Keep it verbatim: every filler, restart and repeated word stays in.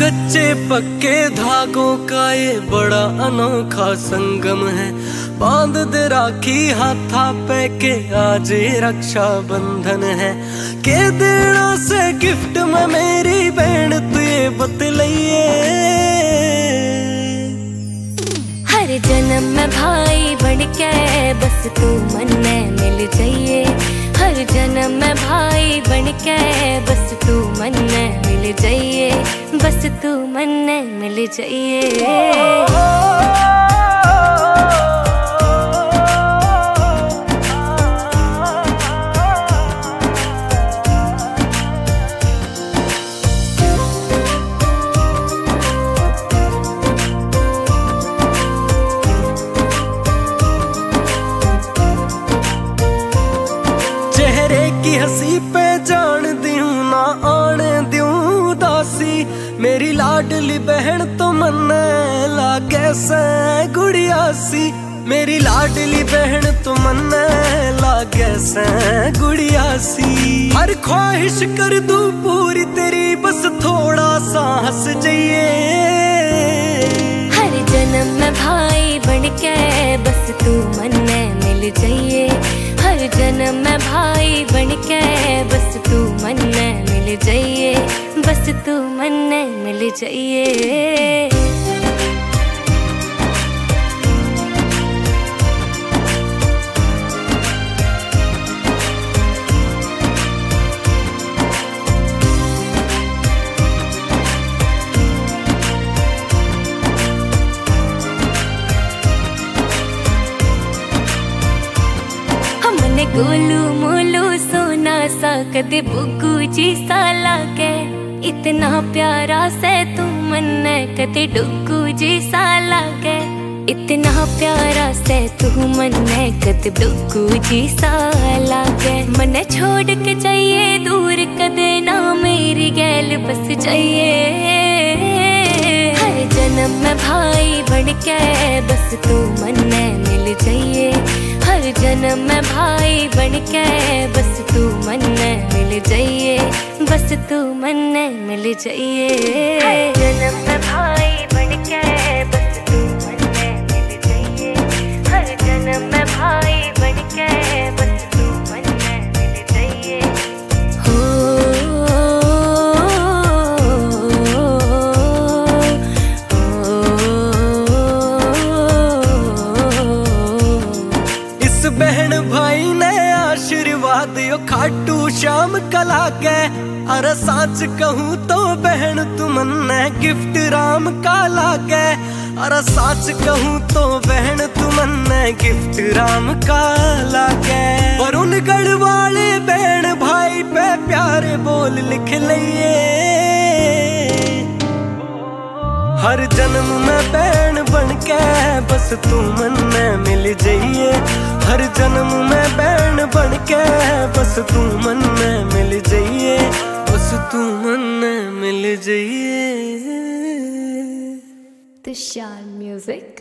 कच्चे पक्के धागों का ये बड़ा अनोखा संगम है। बांध दे राखी हाथा पे के आज रक्षा बंधन है। के देना से गिफ्ट में मेरी बहन तुझे बतलाइए। हर जन्म में भाई बन के बस तू मन में मिल जाइए। हर जन्म में भाई बन के बस तू मन में मिल जाइए। बस तू मन में मिल जाइए। की हंसी पे जान दियूं ना आने दियूं दासी। मेरी लाडली बहन तो मन लागे से गुड़िया सी। मेरी लाडली बहन तो मन लागे से गुड़िया सी। हर ख्वाहिश कर दूं पूरी तेरी बस थोड़ा सा हंस जाइए। हर जन्म में भाई बन के बस तू मन में मिल जाइए। हर जन्म में भाई बन के बस तू मन में मिल जाइए। बस तू मन में मिल जाइए। गोलू मोलू सोना सा कदे बुग्गू जी सा लागे। इतना प्यारा से तू मन कदे डुग्गू जी सा लागे। इतना प्यारा से तू मन कदे डुग्गू जी सा लागे। मन छोड़ के जाइए दूर कदे ना मेरी गैल बस जाइए। हर जन्म में भाई बन के बस तू मन में मिल जाइए। हर जन्म में भाई बन के बस तू मन में मिल जाइए। बस तू मन में मिल जाइए। हर जन्म में भाई बन के बस तू मन में मिल जाइए। हर जन्म में भाई बन के बस तू मन में मिल जाइए। बहन भाई ने आशीर्वाद यो खाटू श्याम कला के। अरे साच कहूँ तो बहन तुमने गिफ्ट राम का लागे। अरे साच कहूँ तो बहन तुमने गिफ्ट राम का लागे। वरुणगढ़ वाले बहन भाई पे प्यारे बोल लिख लिए। हर जन्म में बहन बन के बस तू मन में मिल जाइए। हर जन्म में बहन बन के बस तू मन में मिल जाइए। बस तू मन में मिल जाइए। तुषार म्यूजिक।